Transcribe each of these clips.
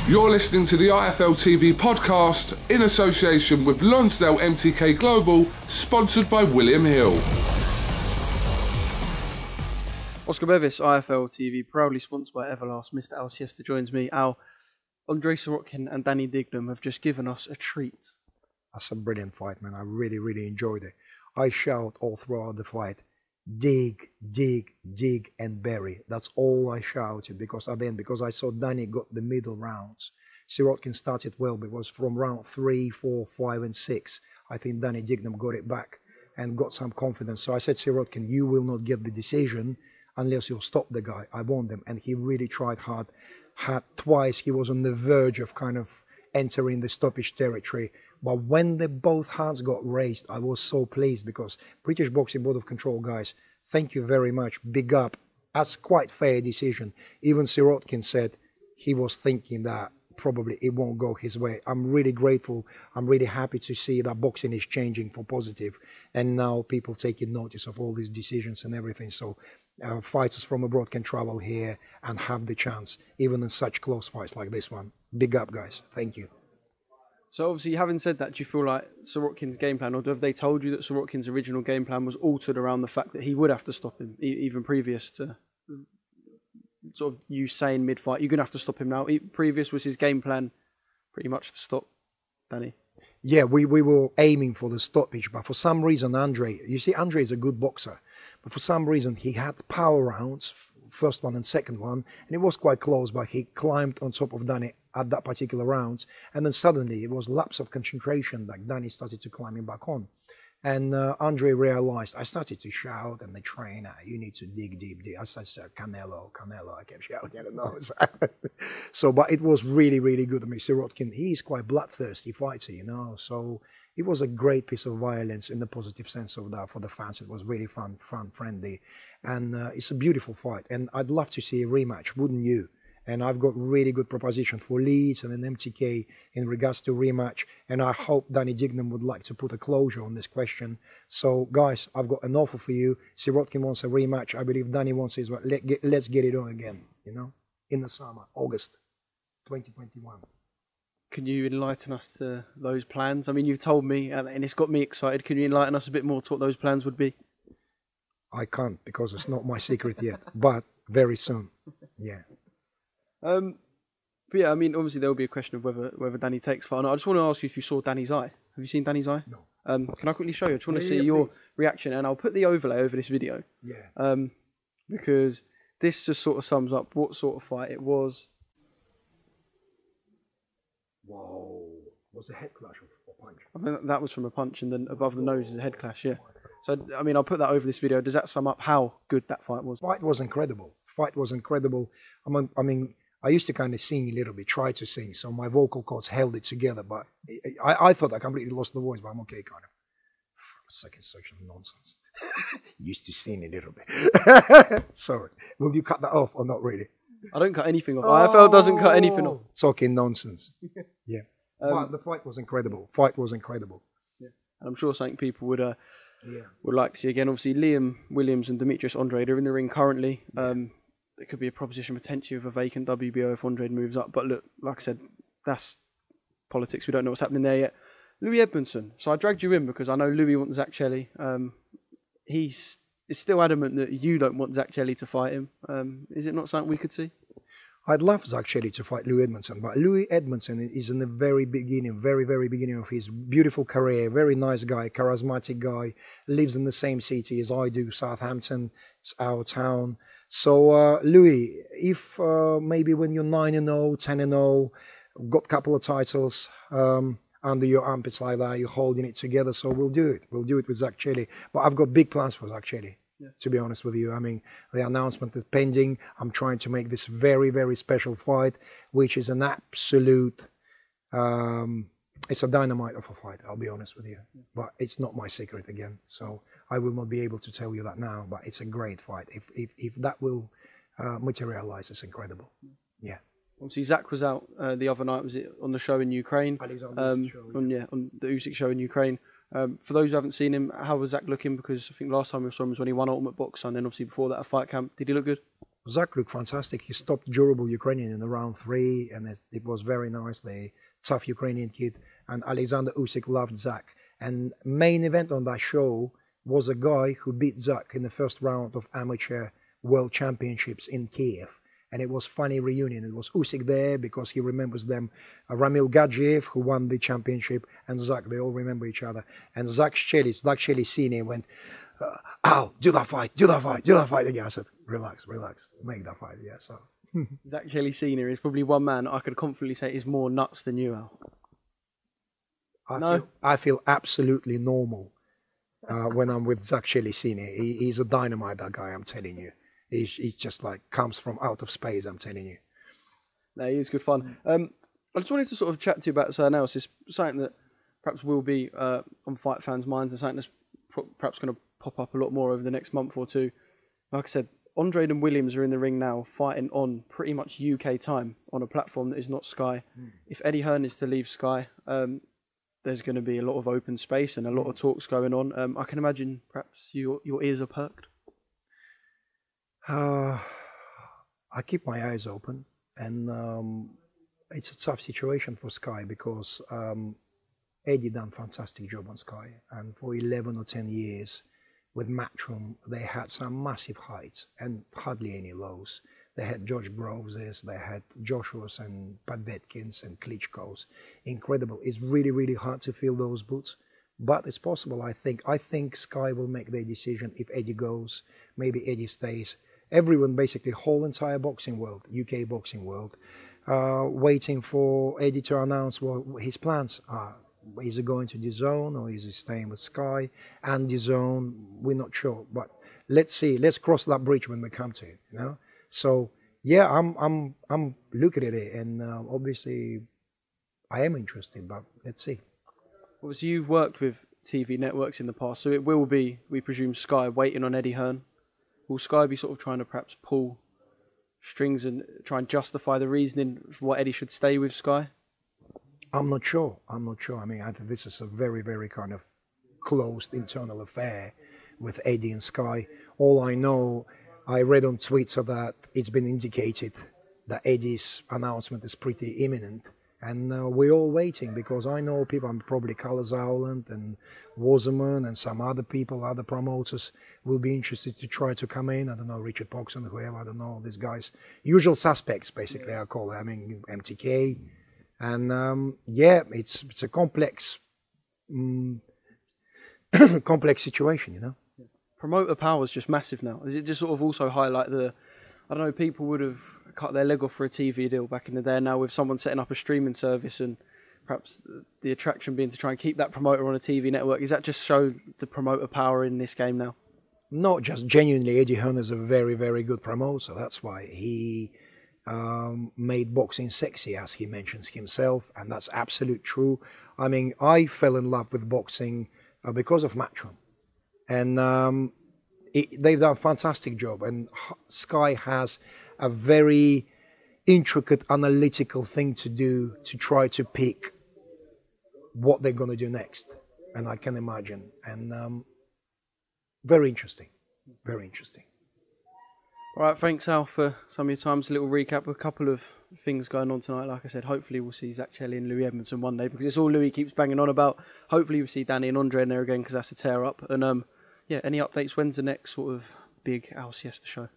You're listening to the IFL TV podcast in association with Lonsdale MTK Global, sponsored by William Hill. Oscar Bevis, IFL TV, proudly sponsored by Everlast. Mr. Al Siesta joins me. Al, Andrei Sirotkin and Danny Dignam have just given us a treat. That's a brilliant fight, man. I really enjoyed it. I shout all throughout the fight, dig, dig, dig, and bury. That's all I shouted because I saw Danny got the middle rounds. Sirotkin started well, but it was from round 3, 4, 5, and 6. I think Danny Dignam got it back and got some confidence. So I said, Sirotkin, you will not get the decision unless you stop the guy. I want them. And he really tried hard. Had twice, he was on the verge of kind of entering the stoppage territory. But when the both hands got raised, I was so pleased because British Boxing Board of Control guys, thank you very much. Big up. That's quite fair decision. Even Sirotkin said he was thinking that probably it won't go his way. I'm really grateful. I'm really happy to see that boxing is changing for positive. And now people taking notice of all these decisions and everything. So fighters from abroad can travel here and have the chance, even in such close fights like this one. Big up, guys. Thank you. So obviously, having said that, do you feel like Sirotkin's game plan, or have they told you that Sirotkin's original game plan was altered around the fact that he would have to stop him, even previous to sort of you saying mid-fight, you're going to have to stop him now? Previous was his game plan pretty much to stop Danny? Yeah, we were aiming for the stoppage, but for some reason, Andrei is a good boxer, but for some reason he had power rounds, first one and second one, and it was quite close, but he climbed on top of Danny at that particular round, and then suddenly it was lapse of concentration, like Danny started to climb him back on. And Andrei realized, I started to shout, and the trainer, you need to dig deep. I started, Canelo, I kept shouting, I don't know. So, but it was really good. I mean, Sirotkin, he's quite bloodthirsty fighter, you know, so it was a great piece of violence in the positive sense of that for the fans. It was really fun, friendly, and it's a beautiful fight, and I'd love to see a rematch, wouldn't you? And I've got really good proposition for Leeds and an MTK in regards to rematch. And I hope Danny Dignam would like to put a closure on this question. So, guys, I've got an offer for you. Sirotkin wants a rematch. I believe Danny wants it. Let's get it on again, you know, in the summer, August 2021. Can you enlighten us to those plans? I mean, you've told me, and it's got me excited. Can you enlighten us a bit more to what those plans would be? I can't because it's not my secret yet, but very soon, yeah. But yeah, I mean, obviously there will be a question of whether Danny takes fight or not. I just want to ask you if you saw Danny's eye. Have you seen Danny's eye? No. Can I quickly show you? I just want to see your reaction, and I'll put the overlay over this video. Yeah. Because this just sort of sums up what sort of fight it was. Whoa. Was it a head clash or punch? I think that was from a punch, and then above the nose is a head clash, yeah. So, I mean, I'll put that over this video. Does that sum up how good that fight was? Fight was incredible. I mean, I used to kind of sing a little bit, try to sing, so my vocal cords held it together, but I thought I completely lost the voice, but I'm okay, kind of. For a second, such nonsense. Used to sing a little bit. Sorry. Will you cut that off or not really? I don't cut anything off. IFL doesn't cut anything off. Talking nonsense. Yeah. But the fight was incredible. Yeah. And I'm sure something people would like to see again. Obviously, Liam Williams and Demetrius Andrade are in the ring currently. There could be a proposition potentially of a vacant WBO if Andrade moves up. But look, like I said, that's politics. We don't know what's happening there yet. Louis Edmondson. So I dragged you in because I know Louis wants Zach Shelley. He's still adamant that you don't want Zach Shelley to fight him. Is it not something we could see? I'd love Zach Shelley to fight Louis Edmondson, but Louis Edmondson is in the very beginning of his beautiful career. Very nice guy, charismatic guy, lives in the same city as I do, Southampton. It's our town. So, Louis, if maybe when you're 9-0, 10-0, got a couple of titles under your armpits like that, you're holding it together, so we'll do it. We'll do it with Zach Shelley. But I've got big plans for Zach Shelley. Yeah. To be honest with you, I mean, the announcement is pending. I'm trying to make this very special fight, which is an absolute, it's a dynamite of a fight, I'll be honest with you. Yeah. But it's not my secret again, so I will not be able to tell you that now, but it's a great fight. If that will materialize, it's incredible. Yeah. Obviously, Zach was out the other night, was it on the show in Ukraine? On the Usyk show in Ukraine. For those who haven't seen him, how was Zach looking? Because I think last time we saw him was when he won Ultimate Boxer, and then obviously before that a fight camp. Did he look good? Zach looked fantastic. He stopped durable Ukrainian in round 3, and it was very nice. The tough Ukrainian kid. And Alexander Usyk loved Zach. And main event on that show was a guy who beat Zach in the first round of amateur world championships in Kiev. And it was funny reunion. It was Usyk there because he remembers them. Ramil Gadjiev, who won the championship, and Zach, they all remember each other. And Zach Shelley Senior went, "Ow, do that fight again." I said, relax, make that fight. Yeah, so. Zach Shelley Senior is probably one man I could confidently say is more nuts than you, Al. I feel absolutely normal when I'm with Zach Shelley Senior. He's a dynamite, that guy, I'm telling you. He's just like comes from out of space, I'm telling you. No, he is good fun. I just wanted to sort of chat to you about something else. It's something that perhaps will be on fight fans' minds and something that's perhaps going to pop up a lot more over the next month or two. Like I said, Andrade and Williams are in the ring now, fighting on pretty much UK time on a platform that is not Sky. If Eddie Hearn is to leave Sky, there's going to be a lot of open space and a lot of talks going on. I can imagine perhaps your ears are perked. I keep my eyes open, and it's a tough situation for Sky because Eddie done a fantastic job on Sky, and for 11 or 10 years with Matchroom, they had some massive heights and hardly any lows. They had Josh Groveses, they had Joshua's and Povetkins and Klitschko's. Incredible. It's really, really hard to fill those boots, but it's possible, I think. I think Sky will make their decision if Eddie goes, maybe Eddie stays. Everyone, basically, whole entire boxing world, UK boxing world, waiting for Eddie to announce what his plans are. Is he going to DAZN or is he staying with Sky and DAZN? We're not sure, but let's see. Let's cross that bridge when we come to it. You know. So yeah, I'm looking at it, and obviously, I am interested, but let's see. Obviously, you've worked with TV networks in the past, so it will be, we presume, Sky waiting on Eddie Hearn. Will Sky be sort of trying to perhaps pull strings and try and justify the reasoning for why Eddie should stay with Sky? I'm not sure. I mean, I think this is a very, very kind of closed internal affair with Eddie and Sky. All I know, I read on Twitter that it's been indicated that Eddie's announcement is pretty imminent. And we're all waiting because I know people, probably Carlos Howland and Waserman and some other people, other promoters will be interested to try to come in. I don't know, Richard Poxon, whoever, I don't know, these guys. Usual suspects, basically, I call them. I mean, MTK. And yeah, it's a complex complex situation, you know. Promoter power is just massive now. Does it just sort of also highlight the, I don't know, people would have cut their leg off for a TV deal back in the day. Now with someone setting up a streaming service and perhaps the attraction being to try and keep that promoter on a TV network, does that just show the promoter power in this game now? Not just genuinely, Eddie Hearn is a very, very good promoter. That's why he made boxing sexy, as he mentions himself, and that's absolute true. I mean, I fell in love with boxing because of Matchroom. And they've done a fantastic job, and Sky has a very intricate analytical thing to do to try to pick what they're going to do next, and I can imagine. And very interesting, very interesting. All right, thanks Al for some of your time. Just a little recap, a couple of things going on tonight. Like I said, hopefully we'll see Zach Shelley and Louis Edmondson one day, because it's all Louis keeps banging on about. Hopefully we'll see Danny and Andre in there again, because that's a tear up. And yeah, any updates? When's the next sort of big Al Siesta show?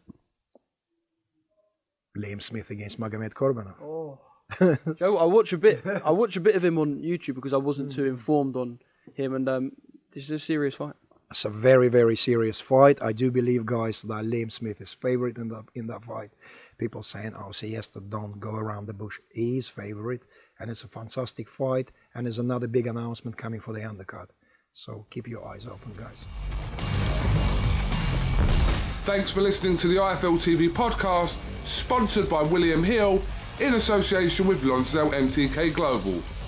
Liam Smith against Magomed Korbanov. Oh, Joe, I watch a bit of him on YouTube because I wasn't too informed on him, and this is a serious fight. It's a very, very serious fight. I do believe, guys, that Liam Smith is favourite in that fight. People saying, "Oh, Siesta, don't go around the bush." He is favourite, and it's a fantastic fight. And there's another big announcement coming for the undercard. So keep your eyes open, guys. Thanks for listening to the IFL TV podcast, sponsored by William Hill in association with Lonsdale MTK Global.